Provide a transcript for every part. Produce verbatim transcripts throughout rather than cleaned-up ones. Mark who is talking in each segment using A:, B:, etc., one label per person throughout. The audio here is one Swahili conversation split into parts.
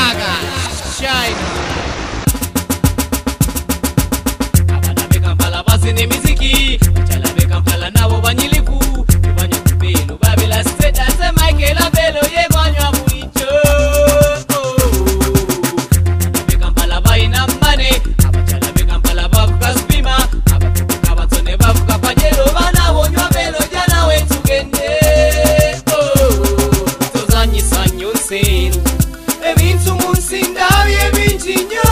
A: Gaga, Shine. Abana Kampala basi ni miziki, Chala Kampala nabo banyiliku, Ibanya kubelo babela state ase Michael Abelo ye gwanywa buicho. Abana Kampala baina mane, Abachala Kampala bavuka spima, Abatuka batone bavuka pajelo bana bonywa belo jana wetu gende. Tozanyi sanyo seru, ebintu munsinda byebinjinya.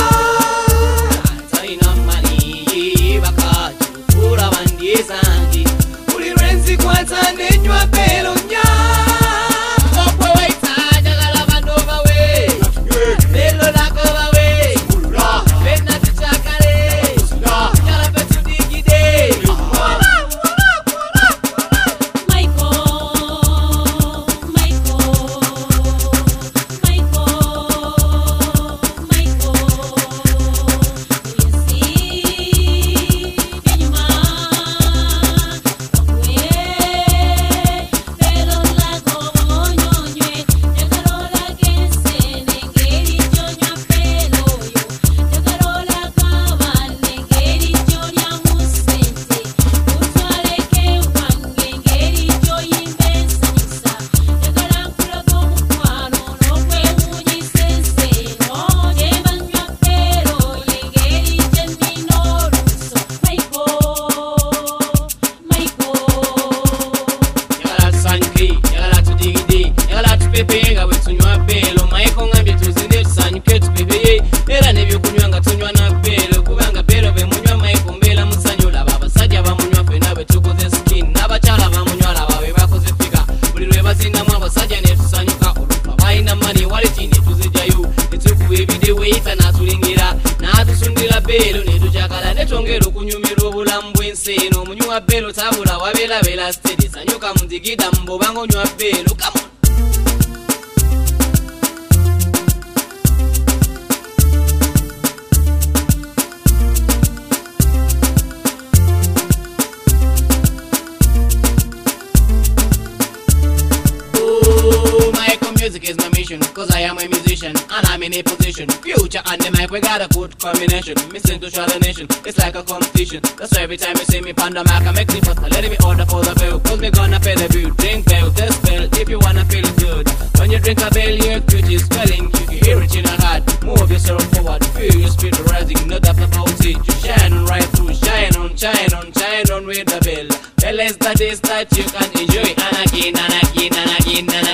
A: Taina mani bakajukura bandiezangi, uli renzi kwata nenywa belo nya. Okwe waita jagala bandova we, belo lako bawe, bena tichakare, jala petu digide. Penga wetunywa belo maiko ngambye tuzinde tusanyuke tubebeye era nebyo kunywanga tunywa na belo kubanga belo bemunywa maiko mbela musanyula baba sajja bamunywa fena betukoze skin n'abachala bamunywa labawe bakoze fika buli lwe bazinda mu abasajja ne tusanyuka olupa bayina mani wali tini tuzijayo etukuba ebidewe ita natulingira natusundira belo ne tujakala ne twongera okunyumira obulamu bw'ensi eno omunywa belo tabula wabela bela steady sanyuka mundigida mbobanga onywa belo kamu. Music is my mission, cause I am a musician, and I'm in a position. Future and the mic, we got a good combination. Missing to show the nation, it's like a competition. That's why every time you see me pan the mic, I make the first. Let me order for the bill, cause me gonna pay the bill. Drink bell, test bell, if you wanna feel it good. When you drink a bell, your cute is swelling. You can hear it in your heart. Move yourself forward, feel your spirit rising. No doubt about it, you shine on right through. Shine on, shine on, shine on with the bell. Bell is the taste that you can enjoy. And again, and again, and again, and again.